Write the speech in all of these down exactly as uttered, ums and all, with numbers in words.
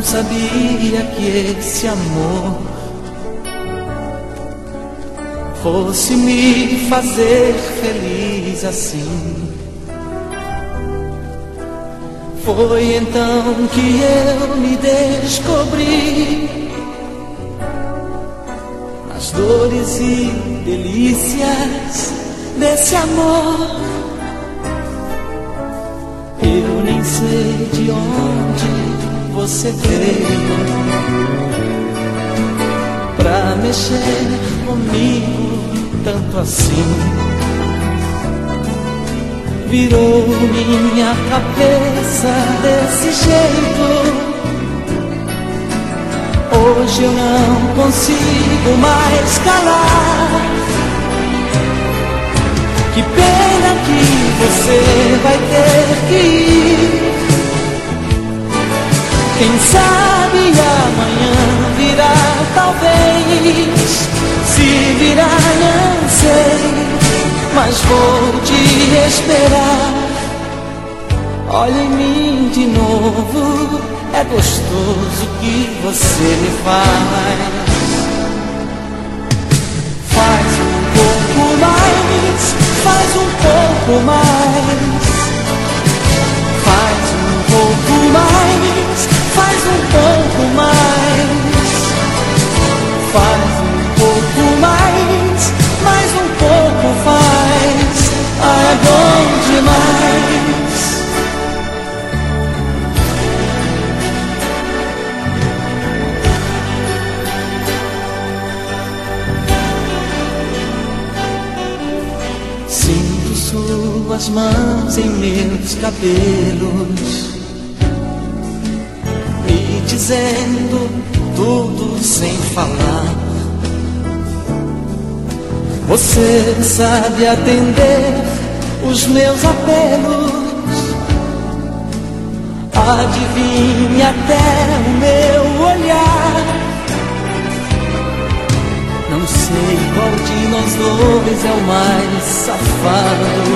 sabia que esse amor fosse me fazer feliz assim. Foi então que eu me descobri nas dores e delícias desse amor. Eu nem sei de onde você veio pra mexer comigo tanto assim. Virou minha cabeça desse jeito. Hoje eu não consigo mais calar. Que pena que você vai ter que ir. Quem sabe amanhã virá, talvez. Se virá, não sei, mas vou te esperar. Olha em mim de novo, é gostoso o que você me faz. Faz um pouco mais, faz um pouco mais. Faz um pouco mais, faz um pouco mais. Faz um pouco mais, mais um pouco faz. Ah, é bom demais. Sinto suas mãos em meus cabelos, me dizendo tudo sem falar. Você sabe atender os meus apelos, adivinha até o meu olhar. Não sei qual de nós dois é o mais safado,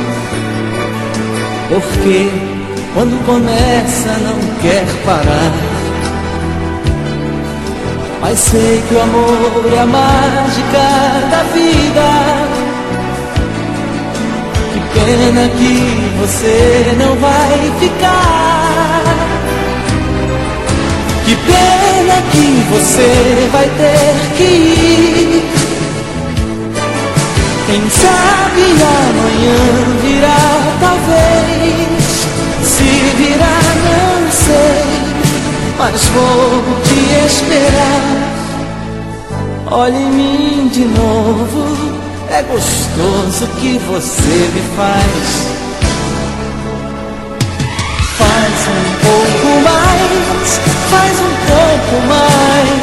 porque quando começa não quer parar. Mas sei que o amor é a mágica da vida. Que pena que você não vai ficar. Que pena que você vai ter que ir. Quem sabe amanhã virá, talvez. Se virá, não sei, mas vou te esperar. Olha em mim de novo, é gostoso o que você me faz. Faz um pouco mais, faz um pouco mais.